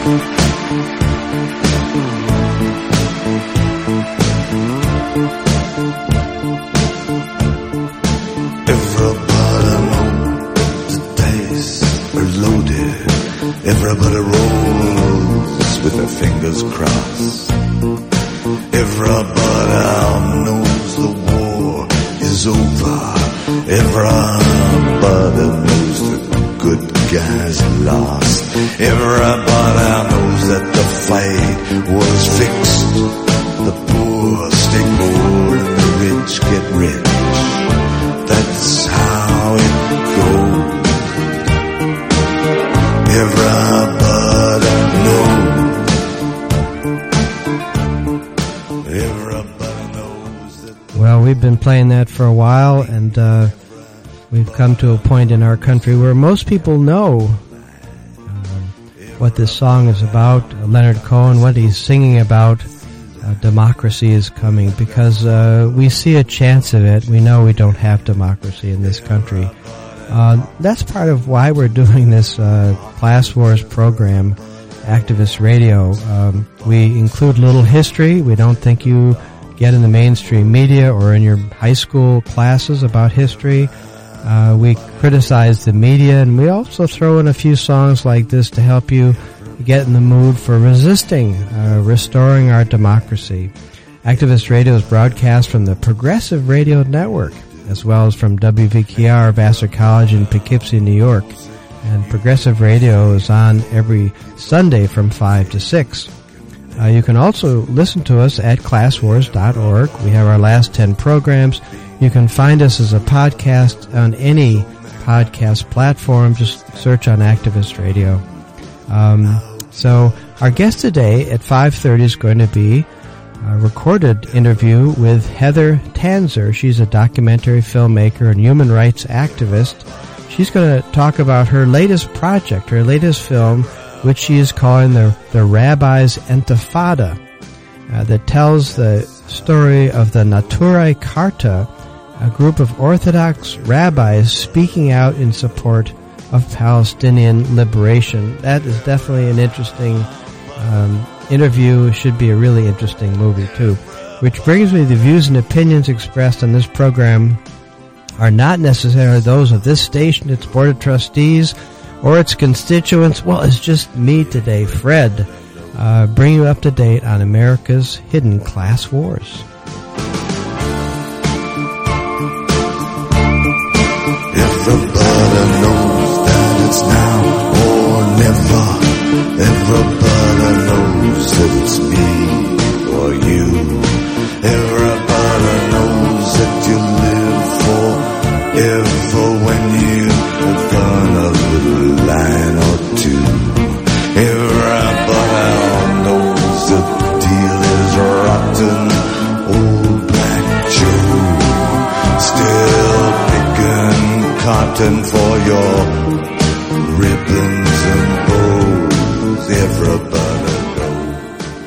Everybody rolls with their fingers crossed. Everybody knows the war is over. Everybody knows the good guys lost. Everybody knows that the fight was fixed. The poor stay poor and the rich get rich. That's how it goes. Everybody knows. Everybody knows that. Well, we've been playing that for a while, and we've come to a point in our country where most people know what this song is about. Leonard Cohen, what he's singing about, democracy is coming, because we see a chance of it. We know we don't have democracy in this country. That's part of why we're doing this Class Wars program, Activist Radio. We include a little history. We don't think you get in the mainstream media or in your high school classes about history. We criticize the media, and we also throw in a few songs like this to help you get in the mood for resisting, restoring our democracy. Activist Radio is broadcast from the Progressive Radio Network, as well as from WVKR, Vassar College in Poughkeepsie, New York. And Progressive Radio is on every Sunday from 5 to 6. You can also listen to us at classwars.org. We have our last 10 programs. You can find us as a podcast on any podcast platform. Just search on Activist Radio. So our guest today at 5:30 is going to be a recorded interview with Heather Tanzer. She's a documentary filmmaker and human rights activist. She's going to talk about her latest project, her latest film, which she is calling the Rabbi's Intifada, that tells the story of the Neturei Karta, a group of Orthodox rabbis speaking out in support of Palestinian liberation. That is definitely an interesting interview. Should be a really interesting movie too. Which brings me to the views and opinions expressed on this program are not necessarily those of this station, its board of trustees, or its constituents. Well, it's just me today, Fred, bringing you up to date on America's hidden class wars. Everybody knows that it's now or never. Everybody knows that it's me or you. Everybody knows that you live forever when you have done a little line or two. Everybody knows the deal is rotten. Old Black Joe still picking cotton for your ribbons and bows. Everybody knows.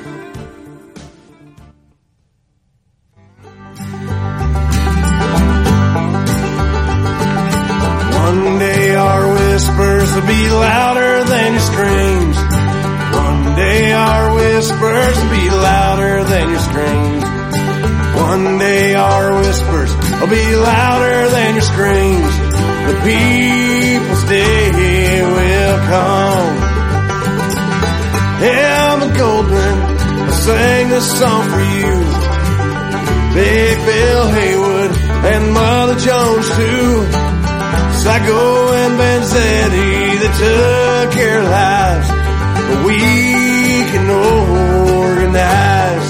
One day our whispers will be louder than your screams. One day our whispers will be louder than your screams. One day our whispers will be louder than your screams. The people's day will come. Emma Goldman, I sang this song for you. Big Bill Haywood and Mother Jones too. Psycho and Vanzetti, they took care of lives, but we can organize.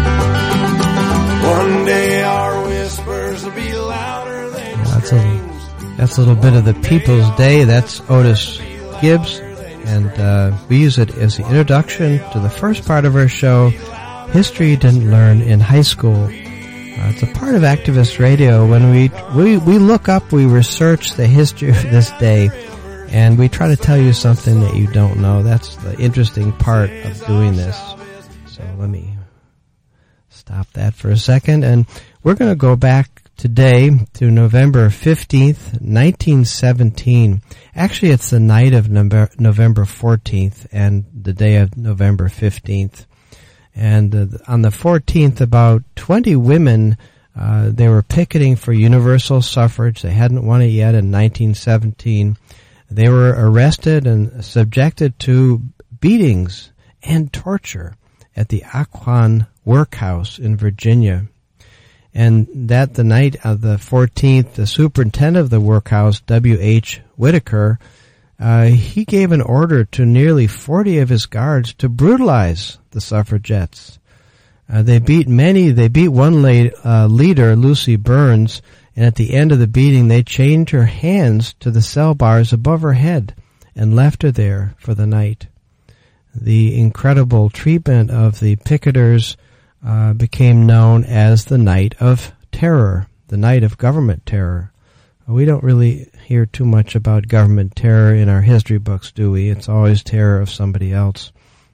One day our whispers will be louder than your screams. That's a little bit of the People's Day. That's Otis Gibbs, and we use it as the introduction to the first part of our show, History You Didn't Learn in High School. It's a part of Activist Radio. When we look up, we research the history of this day, and we try to tell you something that you don't know. That's the interesting part of doing this. So let me stop that for a second, and we're going to go back today to November 15th, 1917. Actually, it's the night of November 14th and the day of November 15th. And on the 14th, about 20 women, they were picketing for universal suffrage. They hadn't won it yet in 1917. They were arrested and subjected to beatings and torture at the Occoquan Workhouse in Virginia. And that the night of the 14th, the superintendent of the workhouse, W.H. Whitaker, he gave an order to nearly 40 of his guards to brutalize the suffragettes. They beat one leader, Lucy Burns, and at the end of the beating they chained her hands to the cell bars above her head and left her there for the night. The incredible treatment of the picketers became known as the Night of Terror, the Night of Government Terror. We don't really hear too much about government terror in our history books, do we? It's always terror of somebody else.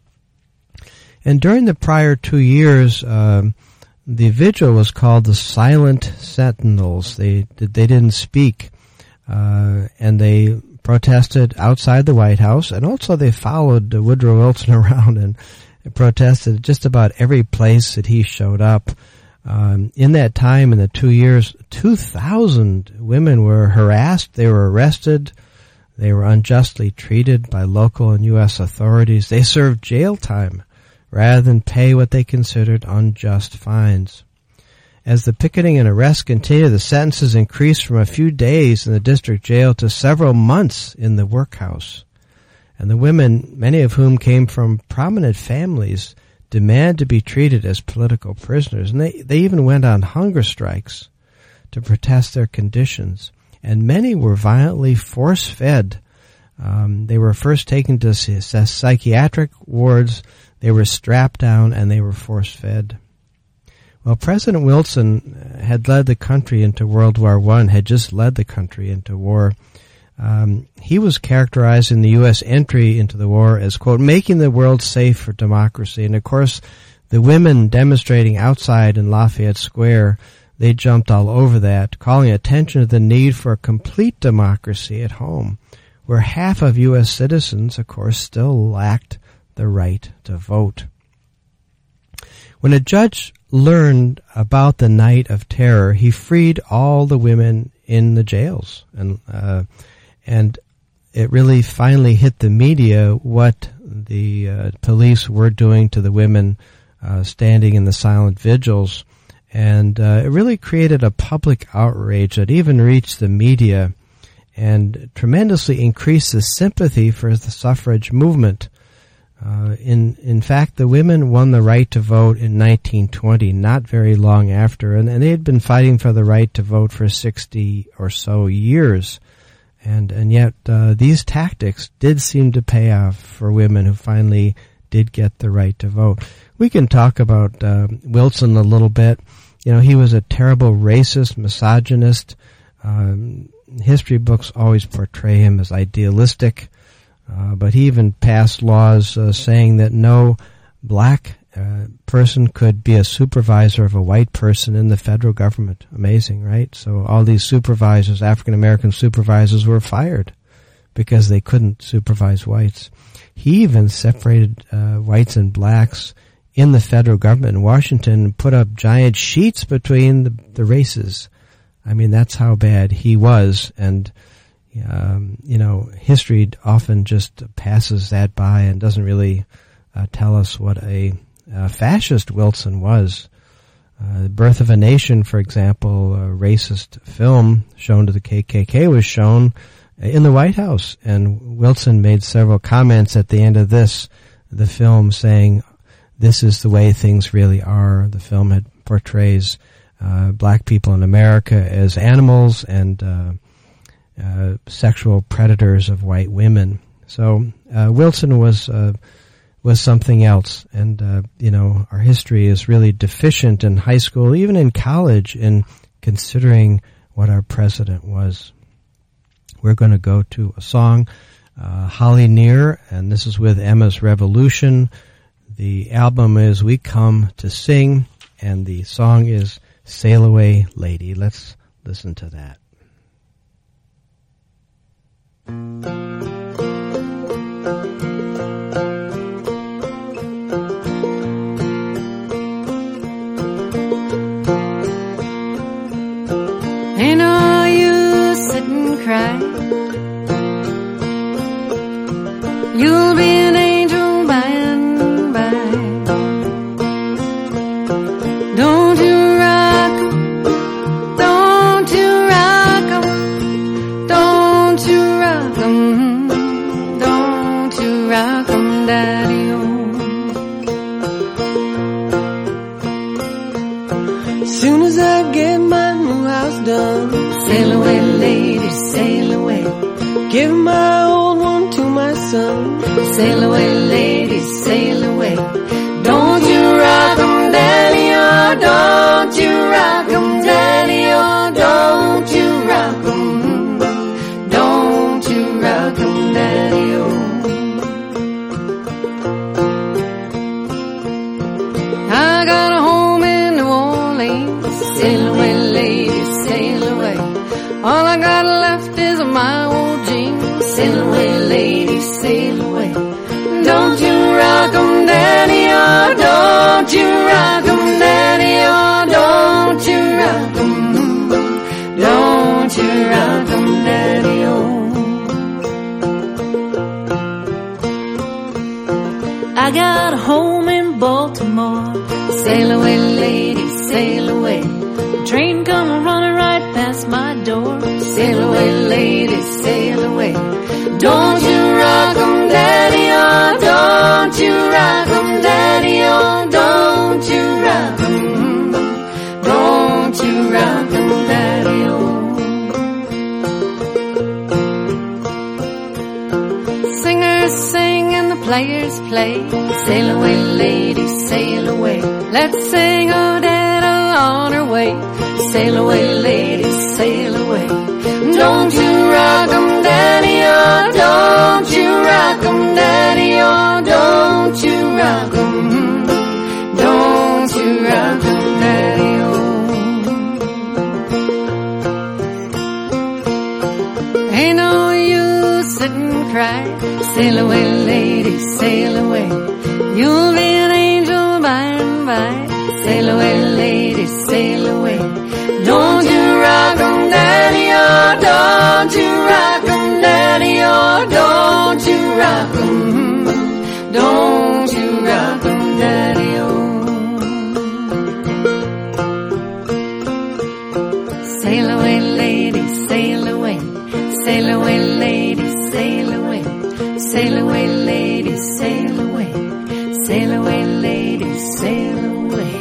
And during the prior 2 years, the vigil was called the Silent Sentinels. They didn't speak, and they protested outside the White House, and also they followed Woodrow Wilson around and protested just about every place that he showed up. In that time, in the 2 years, 2,000 women were harassed. They were arrested. They were unjustly treated by local and U.S. authorities. They served jail time rather than pay what they considered unjust fines. As the picketing and arrests continued, the sentences increased from a few days in the district jail to several months in the workhouse. And the women, many of whom came from prominent families, demanded to be treated as political prisoners. And they even went on hunger strikes to protest their conditions. And many were violently force-fed. They were first taken to psychiatric wards, they were strapped down, and they were force-fed. Well, President Wilson had led the country into World War I, had just led the country into war. He was characterizing the U.S. entry into the war as, quote, making the world safe for democracy. And, of course, the women demonstrating outside in Lafayette Square, they jumped all over that, calling attention to the need for a complete democracy at home, where half of U.S. citizens, of course, still lacked the right to vote. When a judge learned about the Night of Terror, he freed all the women in the jails, and it really finally hit the media what the police were doing to the women standing in the silent vigils, and it really created a public outrage that even reached the media and tremendously increased the sympathy for the suffrage movement. In fact, the women won the right to vote in 1920, not very long after, and they had been fighting for the right to vote for 60 or so years. And yet, these tactics did seem to pay off for women who finally did get the right to vote. We can talk about Wilson a little bit. You know, he was a terrible racist, misogynist. History books always portray him as idealistic. But he even passed laws saying that no black person could be a supervisor of a white person in the federal government. Amazing, right? So all these supervisors, African-American supervisors, were fired because they couldn't supervise whites. He even separated whites and blacks in the federal government in Washington and put up giant sheets between the races. I mean, that's how bad he was, and history often just passes that by and doesn't really tell us what a fascist Wilson was. The Birth of a Nation, for example, a racist film shown to the KKK, was shown in the White House, and Wilson made several comments at the end of the film saying, this is the way things really are. The film portrays black people in America as animals and sexual predators of white women. So Wilson was something else, and our history is really deficient in high school, even in college, in considering what our president was. We're going to go to a song, Holly Near, and this is with Emma's Revolution. The album is We Come to Sing, and the song is Sail Away Lady. Let's listen to that. Ain't no use sit and cry. You'll be an angel by and by. Don't you rock 'em, don't you rock 'em, don't you rock 'em, don't you rock 'em, Daddy-o. Soon as I get my new house done, sail away, lady, sail away. Give my old one to my son. Sail away, lady, sail away. Don't you rock 'em, Daddy-o, don't you rock 'em, Daddy-o, don't you rock 'em, don't you rock 'em, Daddy-o. I got a home in New Orleans. Sail away, lady, sail away. All I got left is my old jeans. Sail away, lady, sail away. Don't you rock 'em, Daddy-o, don't you rock 'em, Daddy-o, don't you rock 'em, don't you rock 'em, Daddy-o. I got a home in Baltimore. Sail away, lady, sail away. The train come running right past my door. Sail away, lady, sail away. Don't you rock 'em, Daddy-o, don't you rock 'em, Daddy-o, don't you rock 'em, don't you rock 'em, Daddy-o. Singers sing and the players play. Sail away, lady, sail away. Let's sing Odetta on her way. Sail away, lady, sail away. Don't you rock 'em, Daddy-o, don't you rock 'em, Daddy-o, don't you rock 'em, don't you rock 'em, Daddy-o. Ain't no use sit and cry. Sail away, lady, sail away. You'll be an angel by and by. Sail away, lady, sail away. Don't you rock 'em, Daddy-o, don't you rock 'em, Daddy-o, don't you rock 'em, don't you rock 'em, Daddy-o. Sail away, lady, sail away. Sail away, lady, sail away. Sail away, lady, sail away. Sail away, lady, sail away.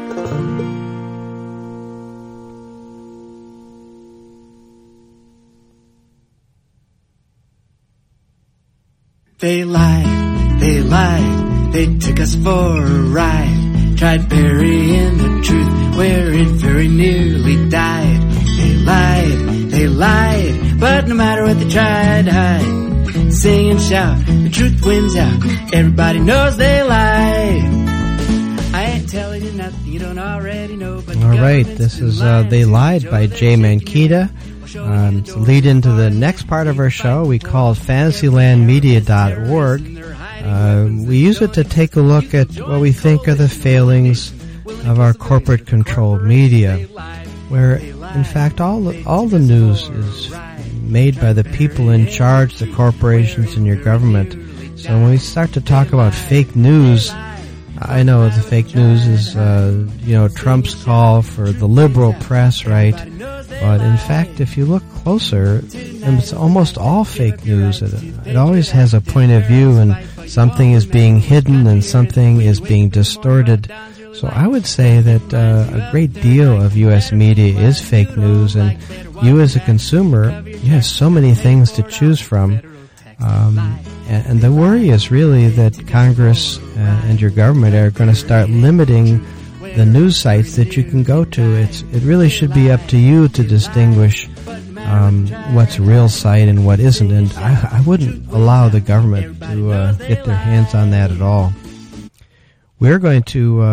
They lied, they took us for a ride. Tried burying the truth where it very nearly died. They lied, but no matter what they tried to hide, sing and shout, the truth wins out. Everybody knows they lied. I ain't telling you nothing you don't already know. But all right, this is They Lied by Jay Manquita. It's the lead into the next part of our show we call FantasylandMedia.org. We use it to take a look at what we think are the failings of our corporate-controlled media, where, in fact, all the news is made by the people in charge, the corporations and your government. So when we start to talk about fake news, I know the fake news is, Trump's call for the liberal press, right? But in fact, if you look closer, it's almost all fake news. It always has a point of view, and something is being hidden and something is being distorted. So I would say that a great deal of U.S. media is fake news, and you as a consumer, you have so many things to choose from. And the worry is really that Congress and your government are going to start limiting the news sites that you can go to. It really should be up to you to distinguish what's a real site and what isn't, and I wouldn't allow the government to get their hands on that at all. We're going to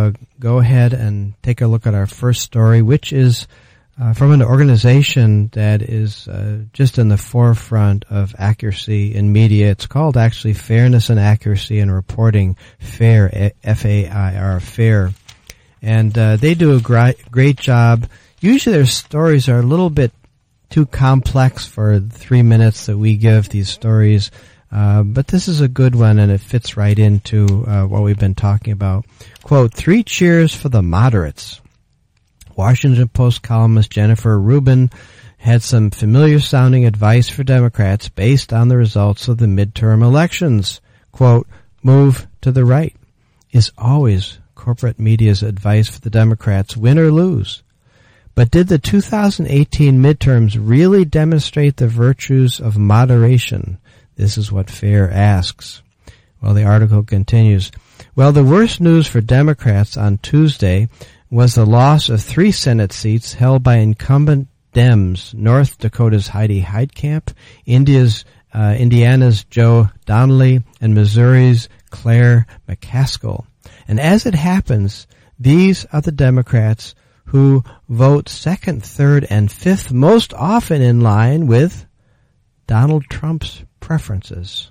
go ahead and take a look at our first story, which is from an organization that is just in the forefront of accuracy in media. It's called actually Fairness and Accuracy in Reporting, FAIR, F-A-I-R, FAIR. And they do a great job. Usually their stories are a little bit too complex for the 3 minutes that we give these stories. But this is a good one, and it fits right into what we've been talking about. Quote, 3 cheers for the moderates. Washington Post columnist Jennifer Rubin had some familiar-sounding advice for Democrats based on the results of the midterm elections. Quote, move to the right is always corporate media's advice for the Democrats, win or lose. But did the 2018 midterms really demonstrate the virtues of moderation? This is what FAIR asks. Well, the article continues. Well, the worst news for Democrats on Tuesday was the loss of 3 Senate seats held by incumbent Dems, North Dakota's Heidi Heitkamp, Indiana's Joe Donnelly, and Missouri's Claire McCaskill. And as it happens, these are the Democrats who vote 2nd, 3rd, and 5th most often in line with Donald Trump's preferences.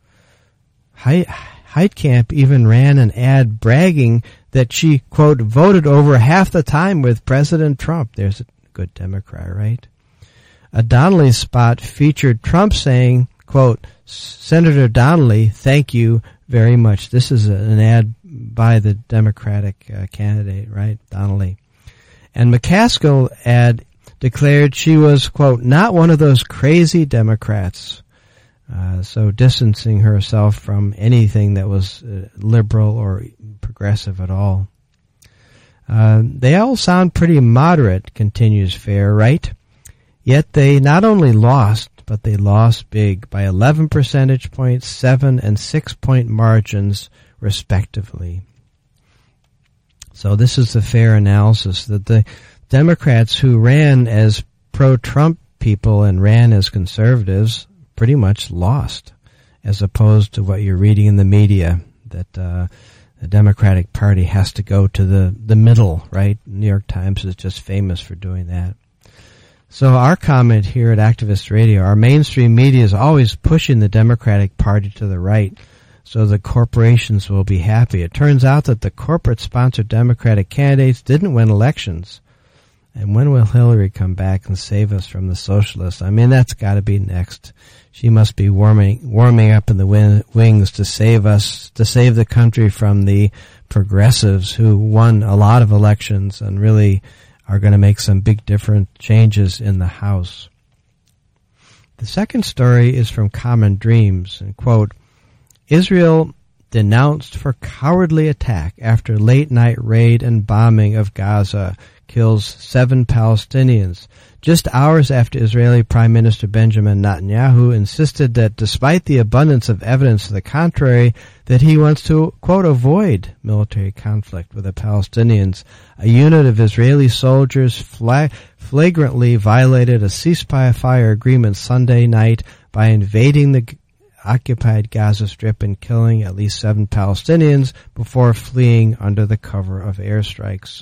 Heitkamp even ran an ad bragging that she, quote, voted over half the time with President Trump. There's a good Democrat, right? A Donnelly spot featured Trump saying, quote, Senator Donnelly, thank you very much. This is an ad by the Democratic candidate, right? Donnelly. And McCaskill ad declared she was, quote, not one of those crazy Democrats. So distancing herself from anything that was liberal or progressive at all. They all sound pretty moderate, continues FAIR, right? Yet they not only lost, but they lost big by 11 percentage points, 7 and 6 point margins, respectively. So this is the FAIR analysis that the Democrats who ran as pro-Trump people and ran as conservatives pretty much lost, as opposed to what you're reading in the media, that the Democratic Party has to go to the middle, right? New York Times is just famous for doing that. So our comment here at Activist Radio, our mainstream media is always pushing the Democratic Party to the right so the corporations will be happy. It turns out that the corporate-sponsored Democratic candidates didn't win elections. And when will Hillary come back and save us from the socialists? I mean, that's got to be next. She must be warming up in the wings to save us, to save the country from the progressives who won a lot of elections and really are going to make some big different changes in the House. The second story is from Common Dreams, and quote, Israel denounced for cowardly attack after late-night raid and bombing of Gaza kills 7 Palestinians, just hours after Israeli Prime Minister Benjamin Netanyahu insisted that despite the abundance of evidence to the contrary, that he wants to, quote, avoid military conflict with the Palestinians. A unit of Israeli soldiers flagrantly violated a ceasefire agreement Sunday night by invading the occupied Gaza Strip and killing at least 7 Palestinians before fleeing under the cover of airstrikes.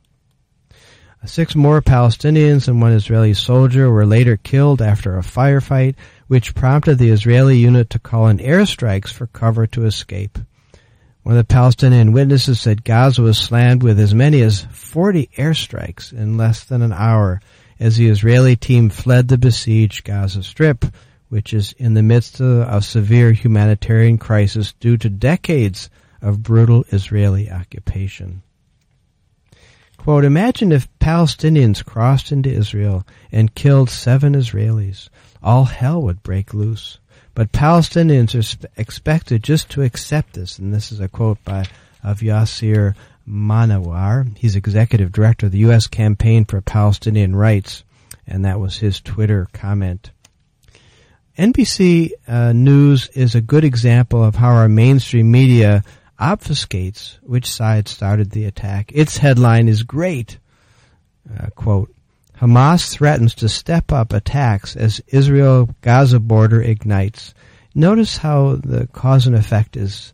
6 more Palestinians and 1 Israeli soldier were later killed after a firefight, which prompted the Israeli unit to call in airstrikes for cover to escape. One of the Palestinian witnesses said Gaza was slammed with as many as 40 airstrikes in less than an hour as the Israeli team fled the besieged Gaza Strip, which is in the midst of a severe humanitarian crisis due to decades of brutal Israeli occupation. Quote, imagine if Palestinians crossed into Israel and killed 7 Israelis. All hell would break loose. But Palestinians are expected just to accept this. And this is a quote of Yasser Manawar. He's executive director of the U.S. Campaign for Palestinian Rights. And that was his Twitter comment. NBC News is a good example of how our mainstream media obfuscates which side started the attack. Its headline is great. Quote, Hamas threatens to step up attacks as Israel-Gaza border ignites. Notice how the cause and effect is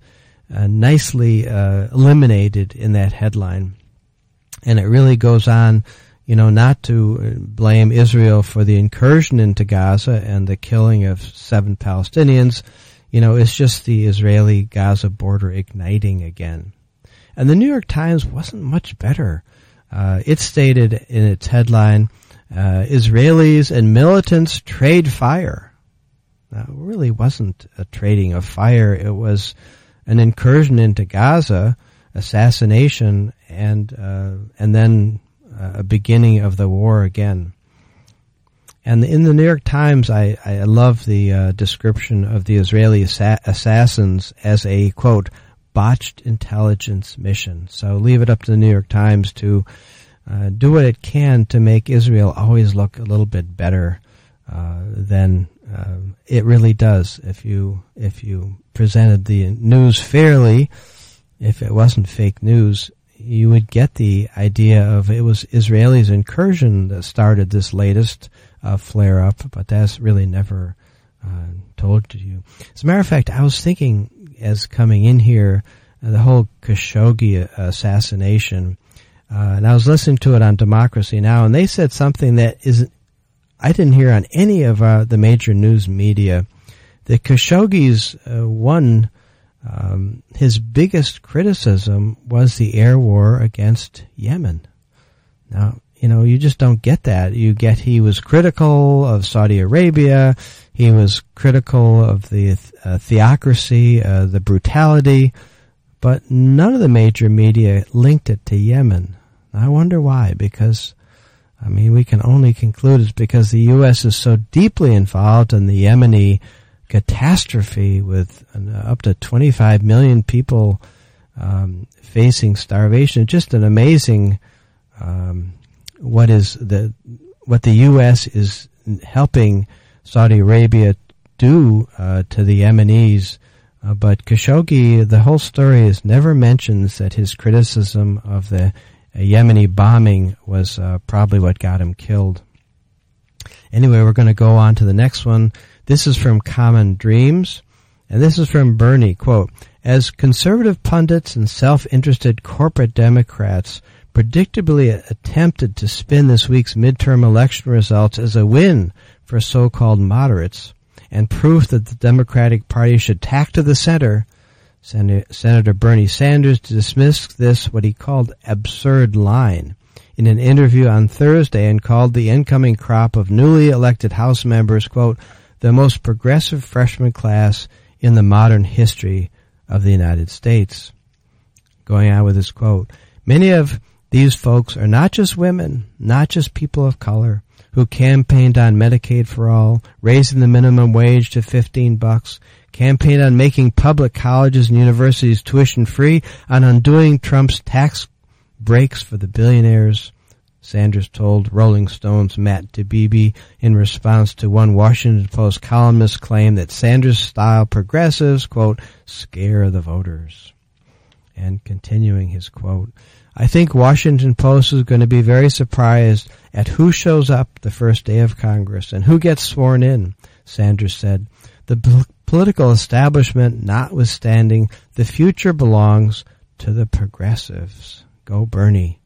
nicely eliminated in that headline. And it really goes on, not to blame Israel for the incursion into Gaza and the killing of 7 Palestinians. It's just the Israeli-Gaza border igniting again. And the New York Times wasn't much better. It stated in its headline, Israelis and militants trade fire. Now, it really wasn't a trading of fire. It was an incursion into Gaza, assassination, and then a beginning of the war again. And in the New York Times, I love the description of the Israeli assassins as a, quote, botched intelligence mission. So leave it up to the New York Times to do what it can to make Israel always look a little bit better than it really does. If you presented the news fairly, if it wasn't fake news, you would get the idea of it was Israelis' incursion that started this latest flare-up, but that's really never told to you. As a matter of fact, I was thinking as coming in here, the whole Khashoggi assassination, and I was listening to it on Democracy Now!, and they said something that I didn't hear on any of the major news media. That Khashoggi's his biggest criticism was the air war against Yemen. Now, you just don't get that. You get he was critical of Saudi Arabia. He was critical of the theocracy, the brutality, but none of the major media linked it to Yemen. I wonder why, because, we can only conclude it's because the U.S. is so deeply involved in the Yemeni catastrophe with up to 25 million people facing starvation. Just an amazing what the U.S. is helping Saudi Arabia do to the Yemenis. But Khashoggi, the whole story never mentions that his criticism of the Yemeni bombing was probably what got him killed. Anyway, we're going to go on to the next one. This is from Common Dreams, and this is from Bernie, quote, as conservative pundits and self-interested corporate Democrats predictably attempted to spin this week's midterm election results as a win for so-called moderates and proof that the Democratic Party should tack to the center, Senator Bernie Sanders dismissed this, what he called absurd line, in an interview on Thursday and called the incoming crop of newly elected House members, quote, the most progressive freshman class in the modern history of the United States. Going on with this quote, many of these folks are not just women, not just people of color, who campaigned on Medicaid for all, raising the minimum wage to $15, campaigned on making public colleges and universities tuition free, on undoing Trump's tax breaks for the billionaires, Sanders told Rolling Stone's Matt Taibbi in response to one Washington Post columnist's claim that Sanders-style progressives, quote, scare the voters. And continuing his quote, I think Washington Post is going to be very surprised at who shows up the first day of Congress and who gets sworn in, Sanders said. The political establishment notwithstanding, the future belongs to the progressives. Go Bernie.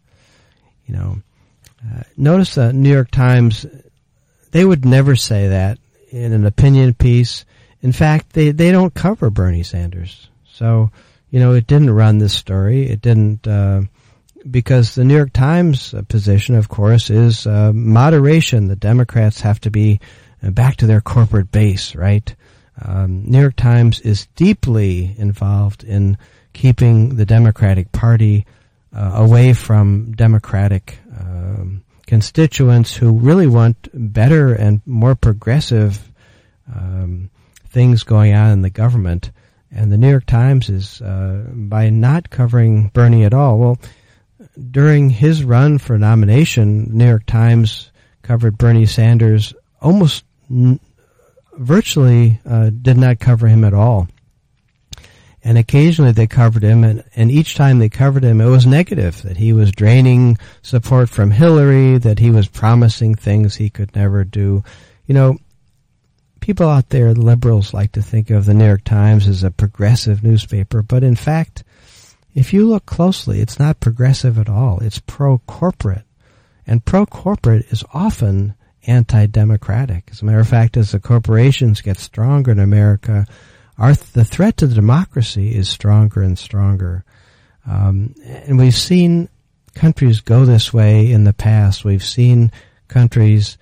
Notice the New York Times, they would never say that in an opinion piece. In fact, they don't cover Bernie Sanders. So, it didn't run this story. It didn't, because the New York Times position, of course, is moderation. The Democrats have to be back to their corporate base, right? New York Times is deeply involved in keeping the Democratic Party away from Democratic constituents who really want better and more progressive things going on in the government. And the New York Times is, by not covering Bernie at all, well, during his run for nomination, New York Times covered Bernie Sanders almost virtually did not cover him at all. And occasionally they covered him, and each time they covered him, it was negative, that he was draining support from Hillary, that he was promising things he could never do. people out there, liberals, like to think of the New York Times as a progressive newspaper, but in fact, if you look closely, it's not progressive at all. It's pro-corporate. And pro-corporate is often anti-democratic. As a matter of fact, as the corporations get stronger in America, the threat to democracy is stronger and stronger. And we've seen countries go this way in the past. We've seen countries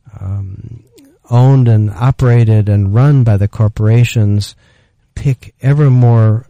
owned and operated and run by the corporations pick ever more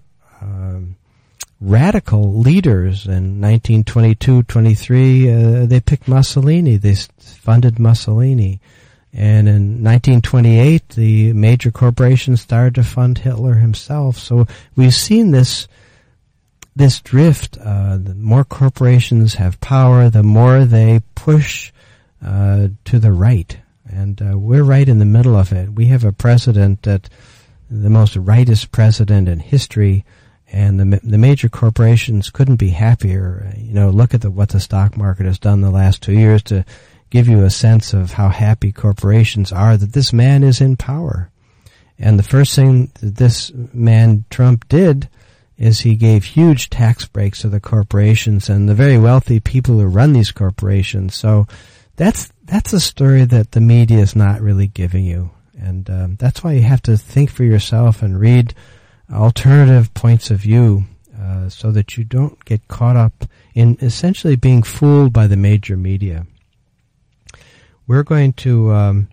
radical leaders. In 1922-23, they picked Mussolini. They funded Mussolini. And in 1928, the major corporations started to fund Hitler himself. So we've seen this drift. The more corporations have power, the more they push to the right. And we're right in the middle of it. We have a president that the most rightist president in history, and the major corporations couldn't be happier. Look at what the stock market has done the last 2 years to give you a sense of how happy corporations are that this man is in power. And the first thing that this man, Trump, did is he gave huge tax breaks to the corporations and the very wealthy people who run these corporations. So that's a story that the media is not really giving you. And that's why you have to think for yourself and read alternative points of view so that you don't get caught up in essentially being fooled by the major media. We're going to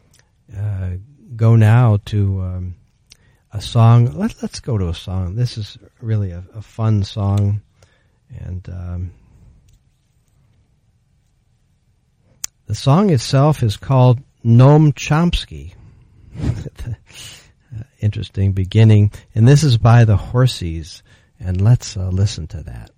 go now to a song. Let's go to a song. This is really a fun song. And the song itself is called Noam Chomsky. Interesting beginning. And this is by the Horsies. And let's listen to that.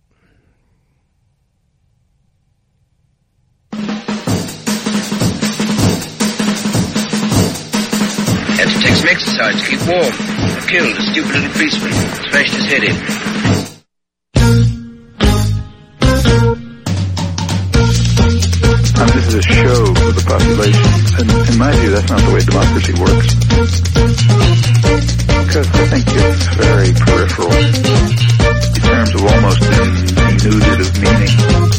Had to take some exercise to keep warm. I killed a stupid little policeman. Smashed his head in. This is a show for the population. And in my view, that's not the way democracy works. Because I think it's very peripheral in terms of almost denuded of meaning.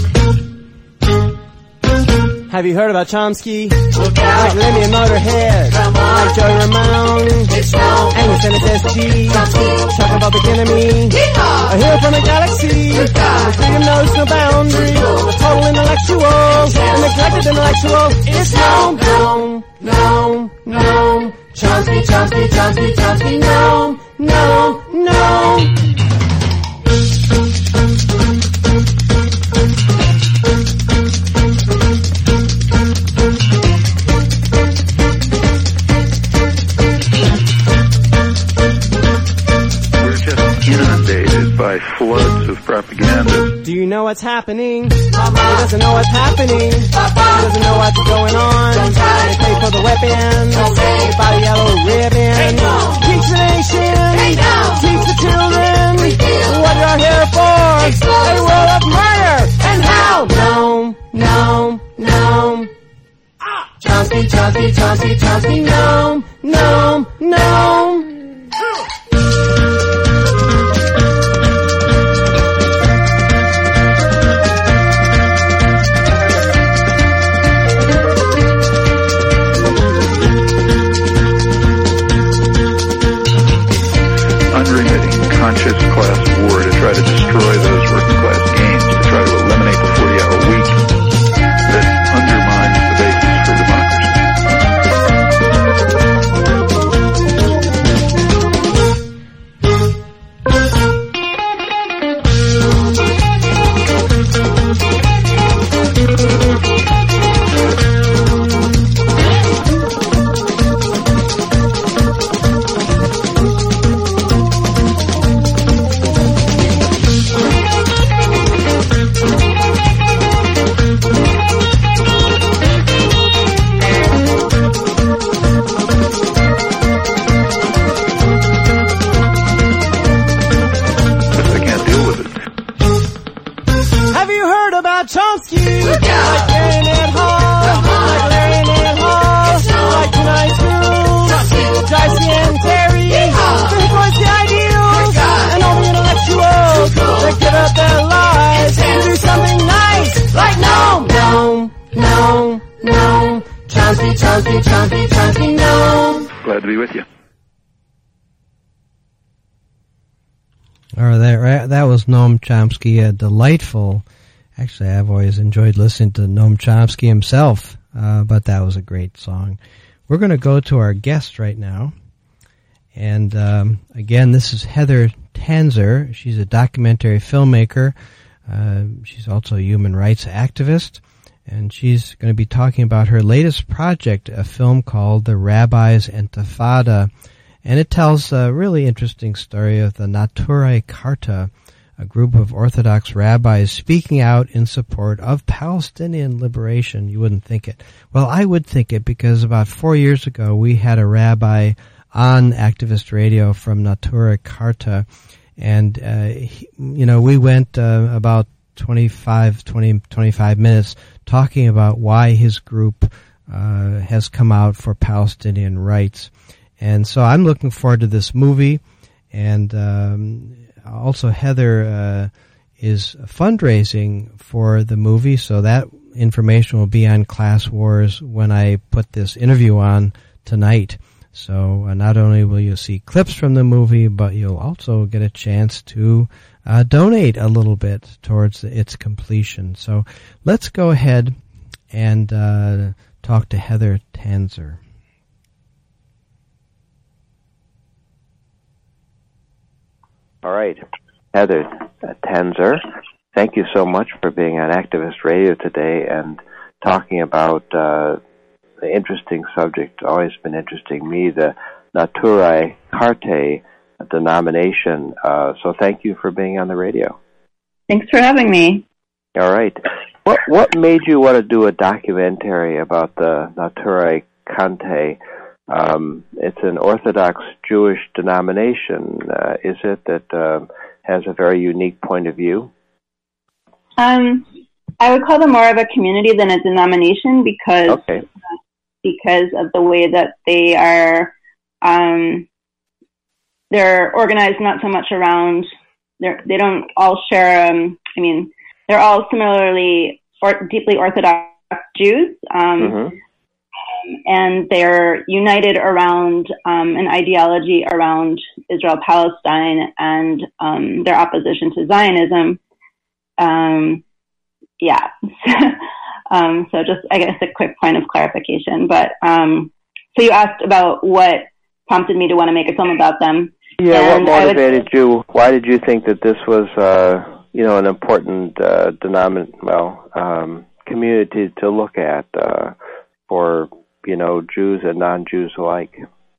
Have you heard about Chomsky? Like Lemmy and Motorhead. Like Joey Ramone. Angus and his SG. Talking about the enemy. A hero from the galaxy. With freedom knows no boundary. A total intellectual. A neglected intellectual. It's Noam, Noam, Noam, Noam. Chomsky, Chomsky, Chomsky, Chomsky. Noam, Noam, Noam. By floods of propaganda. Do you know what's happening? He doesn't know what's happening. He doesn't know what's going on. They pay for the weapons. They buy the yellow ribbon. Teach the nation. Teach the children what you're here for. A world of murder and how? No, no, no. Chomsky, Chomsky, Chomsky, Chomsky. No, no, no. Conscious class war to try to destroy those working class gains, to try to eliminate the 40-hour week that undermines the basis for Glad to be with you. All right, that was Noam Chomsky, a delightful. Actually, I've always enjoyed listening to Noam Chomsky himself, but that was a great song. We're going to go to our guest right now. And again, this is Heather Tanzer. She's a documentary filmmaker. She's also a human rights activist. And she's going to be talking about her latest project, a film called The Rabbis' Intifada. And it tells a really interesting story of the Neturei Karta, a group of Orthodox rabbis speaking out in support of Palestinian liberation. You wouldn't think it. Well, I would think it, because about 4 years ago we had a rabbi on Activist Radio from Neturei Karta, and we went about 25 minutes talking about why his group has come out for Palestinian rights. And so I'm looking forward to this movie. And also Heather is fundraising for the movie, so that information will be on Class Wars when I put this interview on tonight. So not only will you see clips from the movie, but you'll also get a chance to donate a little bit towards its completion. So let's go ahead and talk to Heather Tanzer. All right. Heather Tanzer, thank you so much for being on Activist Radio today and talking about the interesting subject, always been interesting me, the Neturei Karta denomination. So thank you for being on the radio. Thanks for having me. All right. What made you want to do a documentary about the Neturei Karta? It's an Orthodox Jewish denomination. Is it that has a very unique point of view? I would call them more of a community than a denomination because of the way that they are. They're organized not so much around. They don't all share. They're all similarly deeply Orthodox Jews. And they're united around an ideology around Israel-Palestine and their opposition to Zionism. So just, I guess, a quick point of clarification. But so you asked about what prompted me to want to make a film about them. Yeah, and what motivated you? Why did you think that this was, an important community to look at for Jews and non-Jews alike?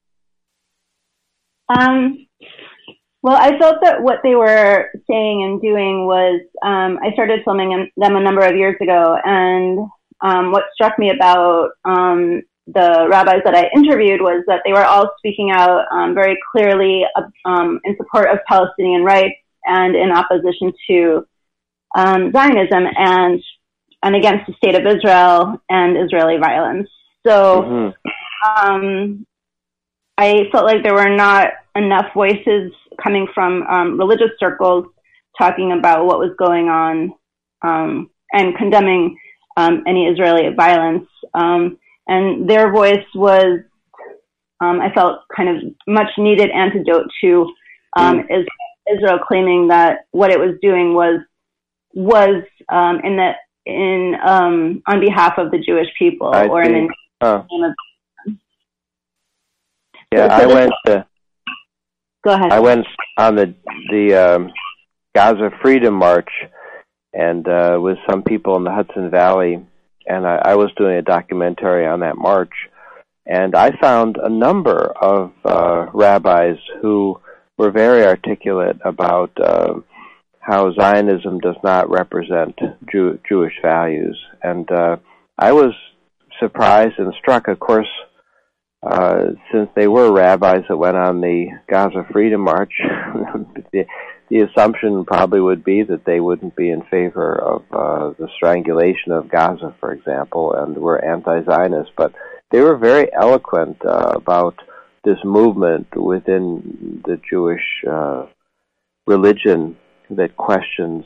Well, I felt that what they were saying and doing was, I started filming them a number of years ago, and what struck me about the rabbis that I interviewed was that they were all speaking out very clearly in support of Palestinian rights and in opposition to Zionism and against the state of Israel and Israeli violence. So I felt like there were not enough voices coming from religious circles talking about what was going on and condemning any Israeli violence. And their voice was, I felt, kind of much needed antidote to Israel claiming that what it was doing was on behalf of the Jewish people or in the name of. Yeah, Go ahead. I went on the Gaza Freedom March and with some people in the Hudson Valley, and I was doing a documentary on that march, and I found a number of rabbis who were very articulate about how Zionism does not represent Jewish values. And I was surprised and struck, of course, since they were rabbis that went on the Gaza Freedom March, the assumption probably would be that they wouldn't be in favor of the strangulation of Gaza, for example, and were anti-Zionist. But they were very eloquent about this movement within the Jewish religion that questions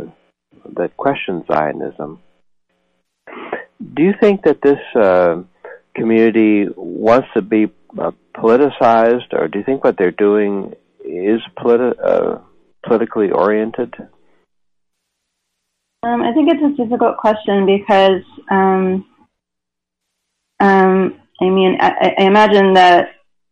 Zionism. Do you think that this community wants to be politicized, or do you think what they're doing is politically oriented? I think it's a difficult question because, I imagine that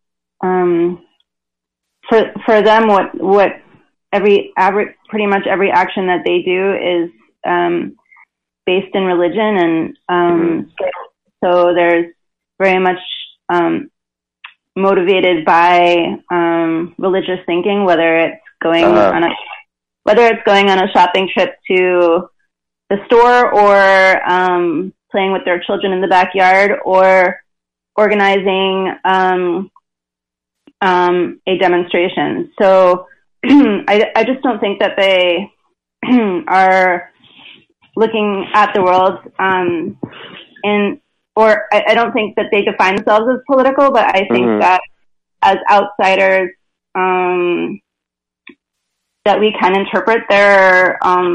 for them, what pretty much every action that they do is based in religion, and so there's very much motivated by religious thinking, whether it's going on a shopping trip to the store, or playing with their children in the backyard, or organizing a demonstration. So I just don't think that they are looking at the world I don't think that they define themselves as political, but I think that as outsiders, that we can interpret their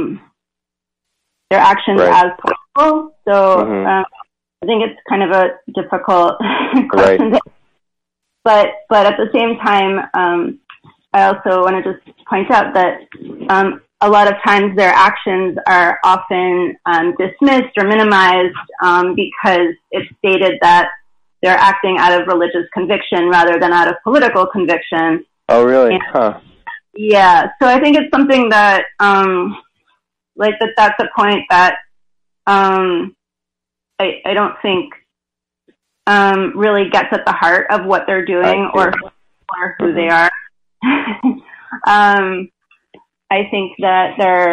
actions as political. So I think it's kind of a difficult question. But at the same time, I also want to just point out that a lot of times their actions are often dismissed or minimized because it's stated that they're acting out of religious conviction rather than out of political conviction. Oh, really? And, yeah. So I think it's something that, that's a point that I don't think really gets at the heart of what they're doing or who they are. I think that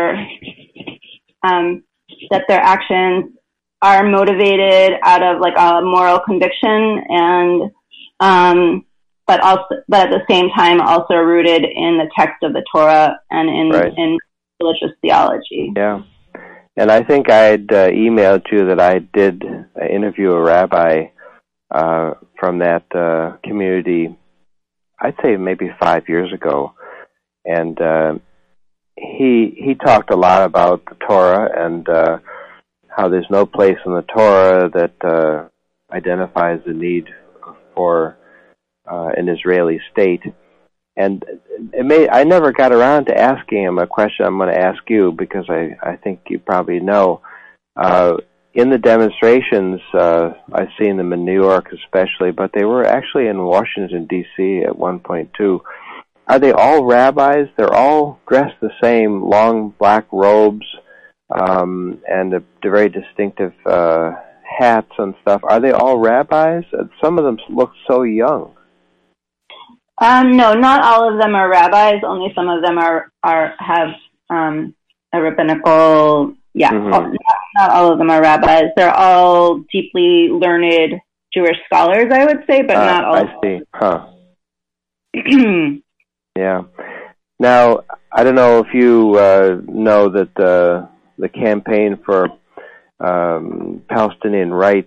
their actions are motivated out of like a moral conviction, and but at the same time also rooted in the text of the Torah and in religious theology. Yeah, and I think I had emailed you that I did interview a rabbi from that community. I'd say maybe 5 years ago, and he talked a lot about the Torah and how there's no place in the Torah that identifies the need for an Israeli state. And I never got around to asking him a question I'm going to ask you, because I think you probably know. In the demonstrations, I've seen them in New York especially, but they were actually in Washington, D.C. at one point too. Are they all rabbis? They're all dressed the same, long black robes, and the very distinctive hats and stuff. Are they all rabbis? Some of them look so young. No, not all of them are rabbis. Only some of them have a rabbinical. Yeah, not all of them are rabbis. They're all deeply learned Jewish scholars, I would say, but not all. I see. Huh. Yeah. Now, I don't know if you know that the campaign for Palestinian rights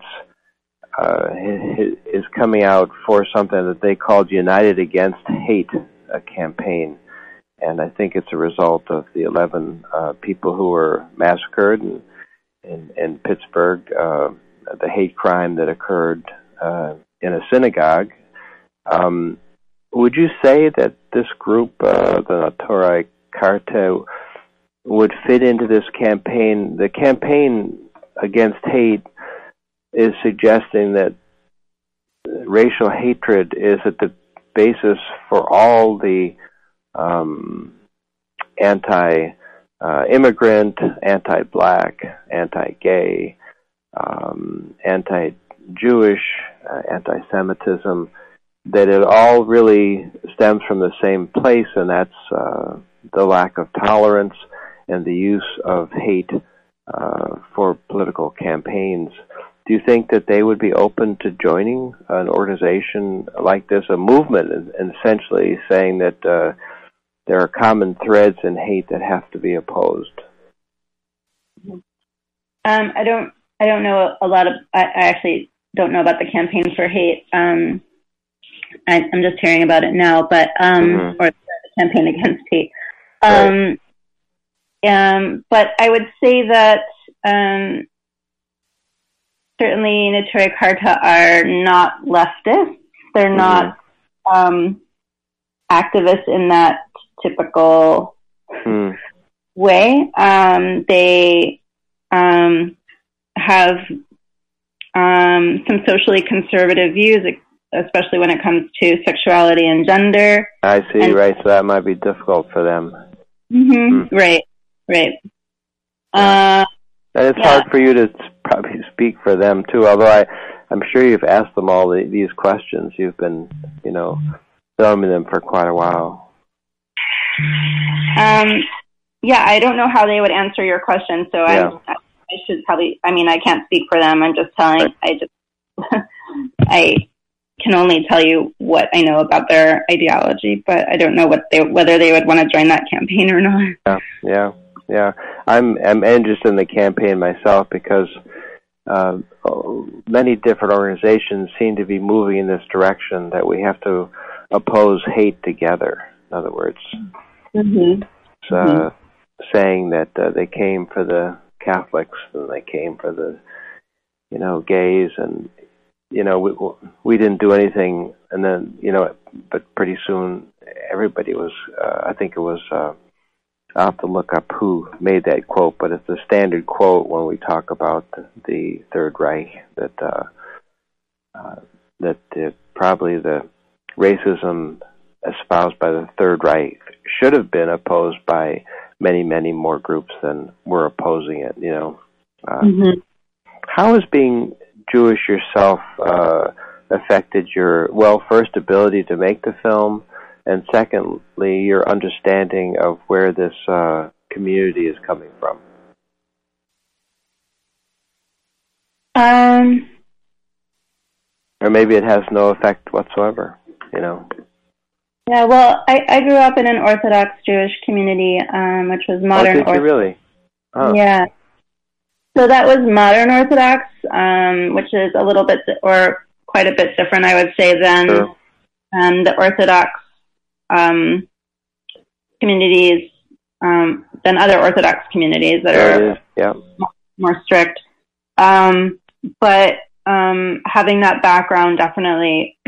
is coming out for something that they called United Against Hate campaign. And I think it's a result of the 11 people who were massacred in Pittsburgh, the hate crime that occurred in a synagogue. Would you say that this group, the Neturei Karta, would fit into this campaign? The campaign against hate is suggesting that racial hatred is at the basis for all the anti-immigrant, anti-black, anti-gay, anti-Jewish, anti-Semitism, that it all really stems from the same place, and that's the lack of tolerance and the use of hate for political campaigns. Do you think that they would be open to joining an organization like this, a movement, and essentially saying that there are common threads in hate that have to be opposed? I don't know a lot of. I actually don't know about the campaign for hate. I'm just hearing about it now, but or the campaign against hate. But I would say that certainly Neturei Karta are not leftists, They're not activists in that typical way. They have some socially conservative views, especially when it comes to sexuality and gender. I see, right, so that might be difficult for them. Right. And it's hard for you to probably speak for them, too, although I'm sure you've asked them all these questions. You've been, filming them for quite a while. Yeah, I don't know how they would answer your question, so I should probably, I can't speak for them. I'm just telling, I can only tell you what I know about their ideology, but I don't know whether they would want to join that campaign or not. Yeah. I'm interested in the campaign myself because many different organizations seem to be moving in this direction that we have to oppose hate together. In other words, saying that they came for the Catholics and they came for the, gays, and we didn't do anything, and then but pretty soon everybody was. I think it was. I'll have to look up who made that quote, but it's a standard quote when we talk about the Third Reich that probably the racism espoused by the Third Reich should have been opposed by many, many more groups than were opposing it. How has being Jewish yourself affected your first ability to make the film? And secondly, your understanding of where this community is coming from. Or maybe it has no effect whatsoever, Yeah, well, I grew up in an Orthodox Jewish community, which was modern Orthodox. Oh, did you really? Oh. Yeah. So that was modern Orthodox, which is a little bit, or quite a bit different, I would say, than the Orthodox communities, than other Orthodox communities that are more strict. But having that background definitely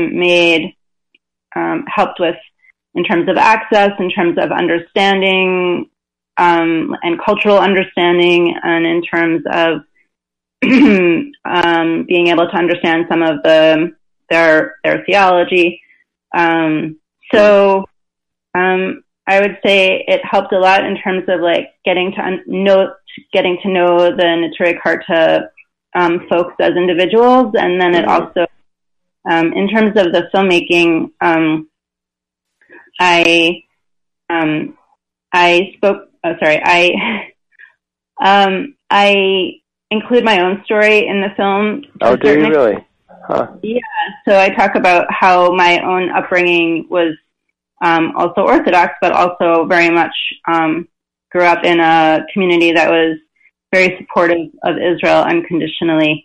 helped with, in terms of access, in terms of understanding, and cultural understanding, and in terms of being able to understand some of their theology. So I would say it helped a lot in terms of getting to know the Neturei Karta folks as individuals, and then it also, in terms of the filmmaking, I include my own story in the film. Oh, do you really? Huh. Yeah, so I talk about how my own upbringing was also Orthodox, but also very much grew up in a community that was very supportive of Israel unconditionally.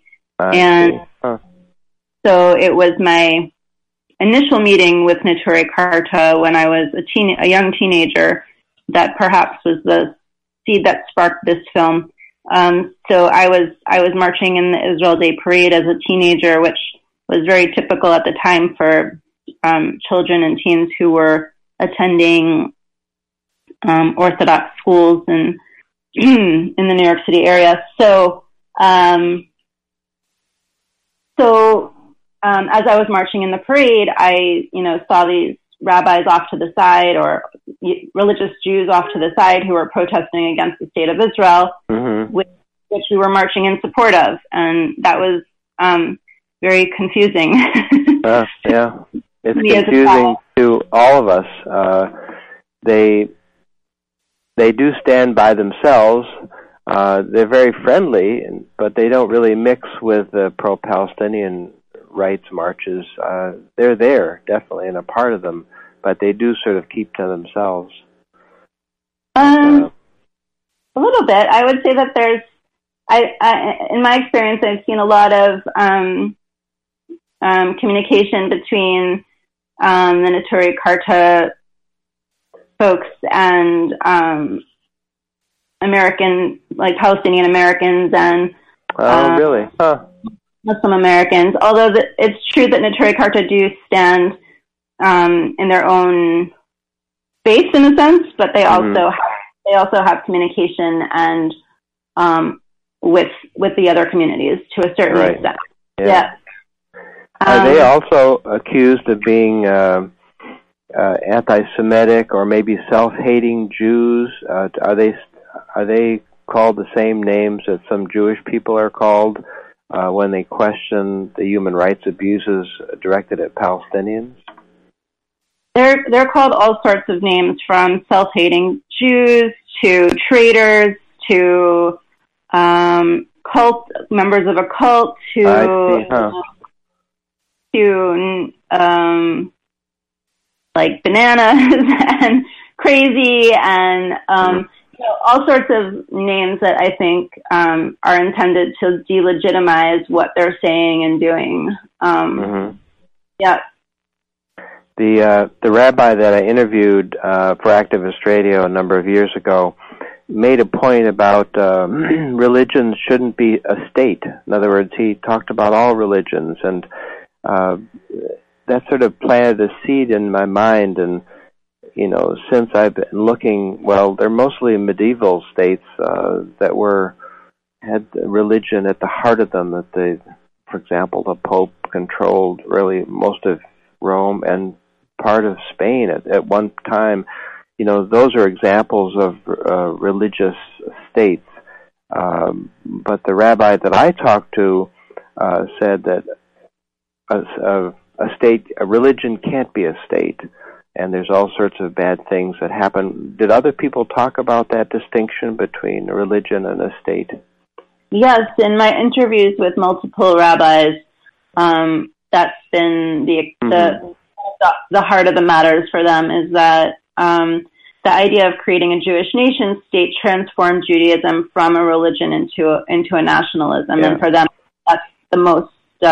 So it was my initial meeting with Neturei Karta when I was a young teenager that perhaps was the seed that sparked this film. So I was marching in the Israel Day Parade as a teenager, which was very typical at the time for children and teens who were attending Orthodox schools in the New York City area. So as I was marching in the parade, I saw these rabbis off to the side, or religious Jews off to the side, who were protesting against the state of Israel, which we were marching in support of, and that was very confusing. Yeah, it's confusing to all of us. They do stand by themselves. They're very friendly, but they don't really mix with the pro-Palestinian rights marches. They're there, definitely, and a part of them, but they do sort of keep to themselves. A little bit. I would say that there's, in my experience, I've seen a lot of communication between the Neturei Karta folks and American, Palestinian Americans, and really? Huh. Muslim Americans. Although it's true that Neturei Karta do stand in their own space in a sense, but they also have communication and with the other communities to a certain extent. Yeah. Are they also accused of being anti-Semitic or maybe self-hating Jews? Are they called the same names that some Jewish people are called when they question the human rights abuses directed at Palestinians? They're called all sorts of names, from self-hating Jews to traitors to cult members of a cult to like bananas and crazy and all sorts of names that I think are intended to delegitimize what they're saying and doing. Yeah. The rabbi that I interviewed for Activist Radio a number of years ago made a point about religions shouldn't be a state. In other words, he talked about all religions, and that sort of planted a seed in my mind. And since I've been looking, they're mostly medieval states that had religion at the heart of them. That for example, the Pope controlled really most of Rome and part of Spain at one time. Those are examples of religious states. But the rabbi that I talked to said that a religion can't be a state, and there's all sorts of bad things that happen. Did other people talk about that distinction between a religion and a state? Yes, in my interviews with multiple rabbis, that's been the heart of the matters for them, is that the idea of creating a Jewish nation state transformed Judaism from a religion into a nationalism, and for them, that's the most.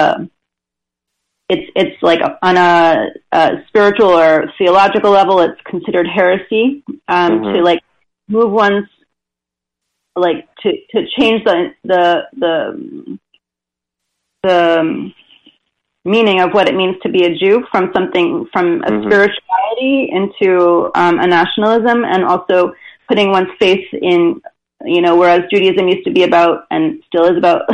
It's like on a spiritual or theological level, it's considered heresy to like move one's to change the meaning of what it means to be a Jew from a spirituality into a nationalism, and also putting one's faith in, whereas Judaism used to be about, and still is about,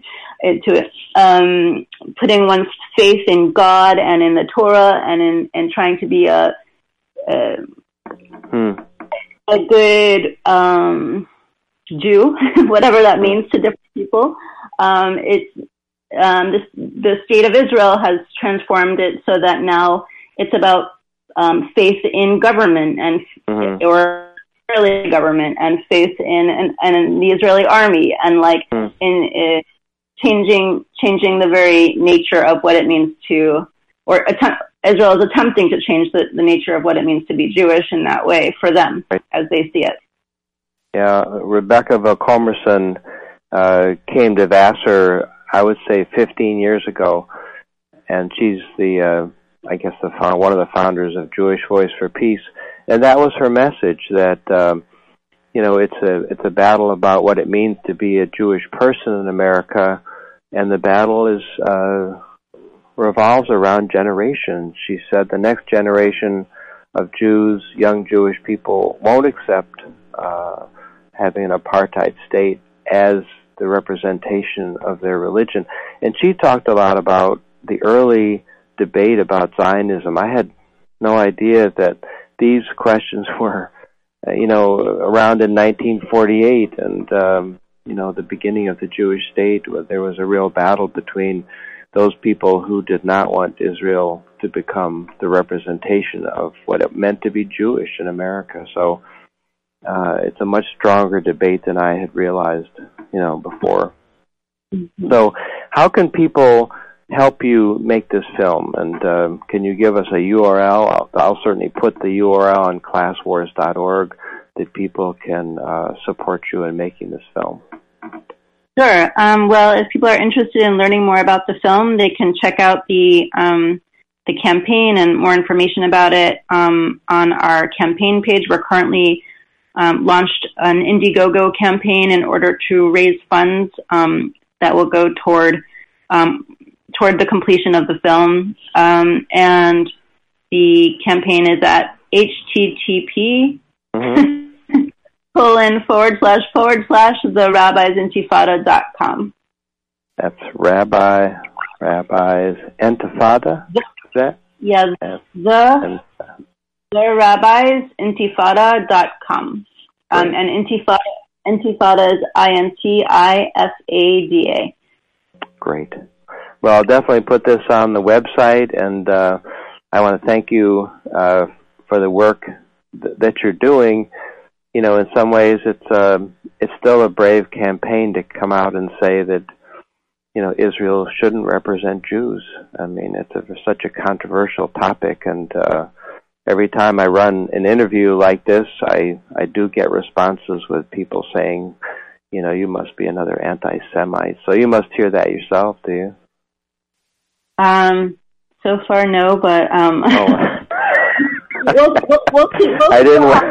putting one's faith in God and in the Torah and trying to be a good Jew, whatever that means to different people. The state of Israel has transformed it so that now it's about faith in government or Israeli government, and faith in the Israeli army, and in changing the very nature of what it means to, Israel is attempting to change the nature of what it means to be Jewish in that way for them as they see it. Yeah, Rebecca Vilkomerson came to Vassar, I would say 15 years ago, and she's one of the founders of Jewish Voice for Peace, and that was her message, that it's a battle about what it means to be a Jewish person in America, and the battle revolves around generations. She said the next generation of Jews, young Jewish people, won't accept having an apartheid state as the representation of their religion. And she talked a lot about the early debate about Zionism. I had no idea that these questions were, around in 1948 and, the beginning of the Jewish state. There was a real battle between those people who did not want Israel to become the representation of what it meant to be Jewish in America. So it's a much stronger debate than I had realized, before. So how can people help you make this film? And can you give us a URL? I'll certainly put the URL on classwars.org that people can support you in making this film. Sure. If people are interested in learning more about the film, they can check out the campaign and more information about it on our campaign page. We're currently launched an Indiegogo campaign in order to raise funds that will go toward toward the completion of the film. And the campaign is at http //therabbisintifada.com. That's Rabbis Intifada? Is that? Yeah, therabbisintifada.com. And Intifada is INTIFADA. Great. Well, I'll definitely put this on the website, and I want to thank you for the work that you're doing. You know, in some ways, it's still a brave campaign to come out and say that, you know, Israel shouldn't represent Jews. I mean, it's such a controversial topic, and every time I run an interview like this, I do get responses with people saying, you know, you must be another anti-Semite. So you must hear that yourself, do you? So far, no, but we'll see. I didn't want.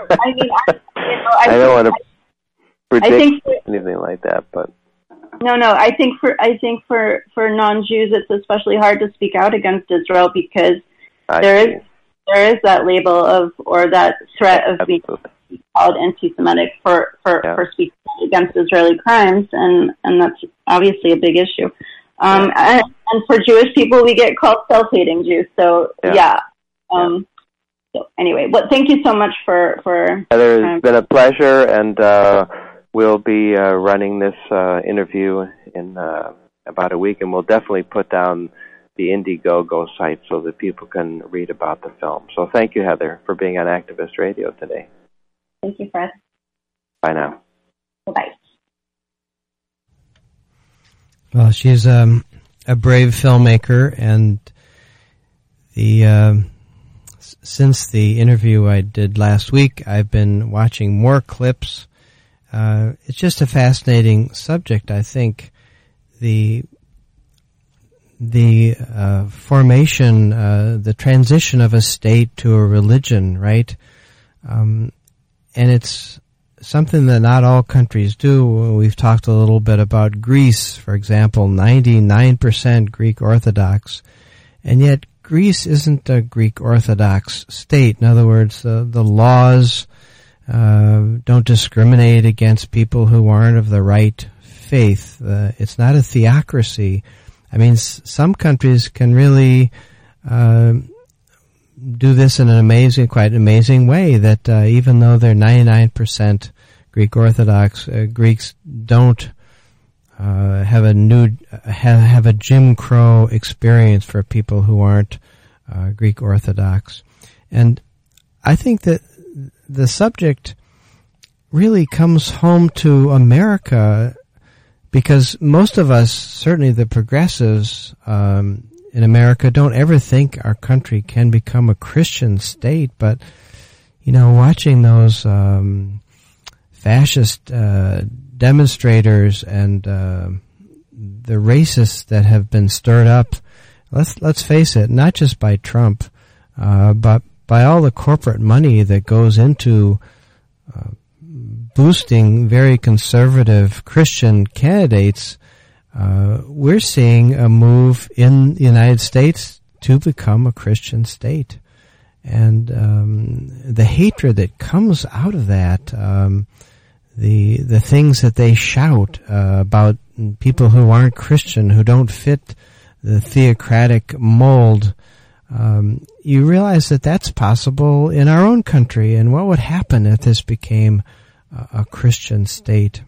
I don't want to predict anything like that, but no. I think for non-Jews, it's especially hard to speak out against Israel because there is that label of, or that threat of being called anti-Semitic for speaking against Israeli crimes, and that's obviously a big issue. And for Jewish people, we get called self-hating Jews. So So anyway, well, thank you so much for Heather, it's been a pleasure, and we'll be running this interview in about a week, and we'll definitely put down the Indiegogo site so that people can read about the film. So thank you, Heather, for being on Activist Radio today. Thank you, Fred. Bye now. Bye. Well, she's a brave filmmaker, and since the interview I did last week, I've been watching more clips. It's just a fascinating subject. I think the formation, the transition of a state to a religion, right? And it's something that not all countries do. We've talked a little bit about Greece, for example, 99% Greek Orthodox, and yet Greece isn't a Greek Orthodox state. In other words, the laws don't discriminate against people who aren't of the right faith. It's not a theocracy. I mean, some countries can really do this in an quite amazing way, that even though they're 99% Greek Orthodox, Greeks don't have a Jim Crow experience for people who aren't Greek Orthodox. And I think that the subject really comes home to America, because most of us, certainly the progressives in America, don't ever think our country can become a Christian state. But, you know, watching those fascist demonstrators and the racists that have been stirred up, let's face it, not just by Trump, but by all the corporate money that goes into boosting very conservative Christian candidates, we're seeing a move in the United States to become a Christian state. And the hatred that comes out of that, the things that they shout about people who aren't Christian, who don't fit the theocratic mold, you realize that that's possible in our own country. And what would happen if this became a Christian state?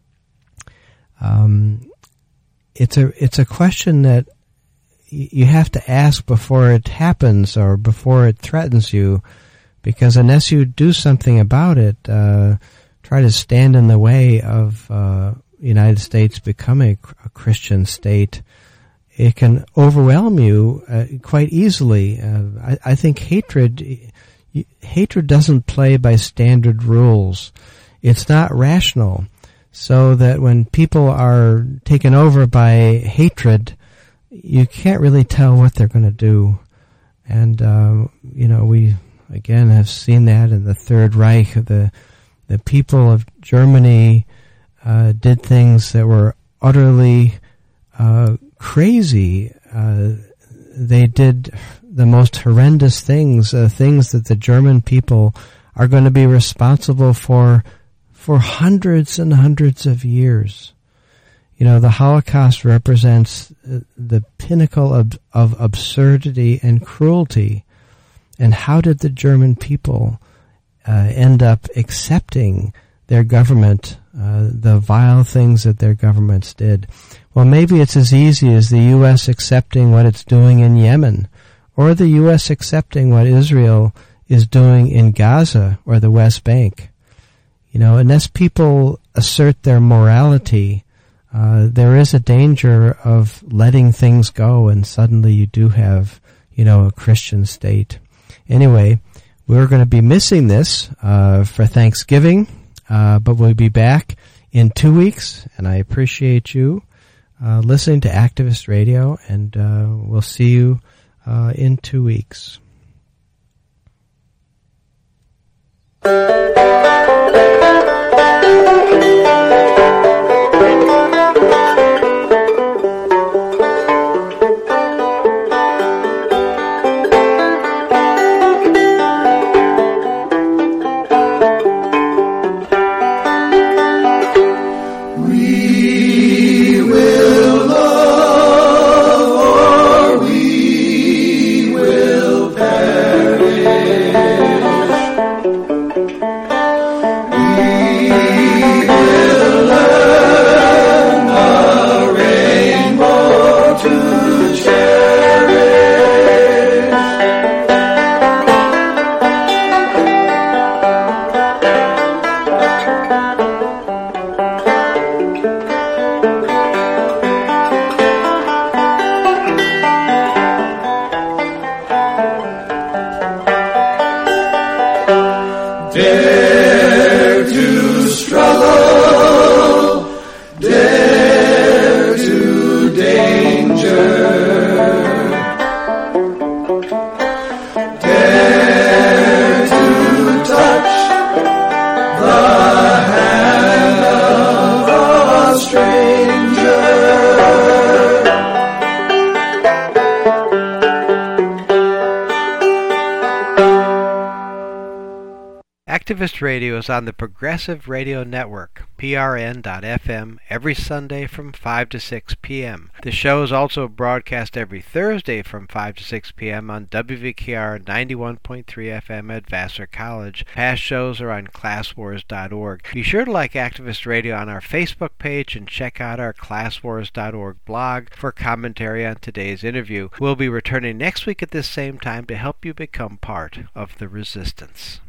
It's a question that you have to ask before it happens or before it threatens you, because unless you do something about it, try to stand in the way of the United States becoming a Christian state, it can overwhelm you quite easily. I think hatred doesn't play by standard rules. It's not rational. So that when people are taken over by hatred, you can't really tell what they're going to do. And, we again have seen that in the Third Reich. The people of Germany did things that were utterly crazy. They did the most horrendous things, things that the German people are going to be responsible for hundreds and hundreds of years. You know, the Holocaust represents the pinnacle of absurdity and cruelty. And how did the German people end up accepting their government, the vile things that their governments did? Well, maybe it's as easy as the U.S. accepting what it's doing in Yemen, or the U.S. accepting what Israel is doing in Gaza or the West Bank. You know, unless people assert their morality, there is a danger of letting things go, and suddenly you do have, you know, a Christian state. Anyway, we're going to be missing this for Thanksgiving, but we'll be back in 2 weeks, and I appreciate you listening to Activist Radio, and we'll see you in 2 weeks. Activist Radio is on the Progressive Radio Network, PRN.FM, every Sunday from 5 to 6 p.m. The show is also broadcast every Thursday from 5 to 6 p.m. on WVKR 91.3 FM at Vassar College. Past shows are on ClassWars.org. Be sure to like Activist Radio on our Facebook page and check out our ClassWars.org blog for commentary on today's interview. We'll be returning next week at this same time to help you become part of the resistance.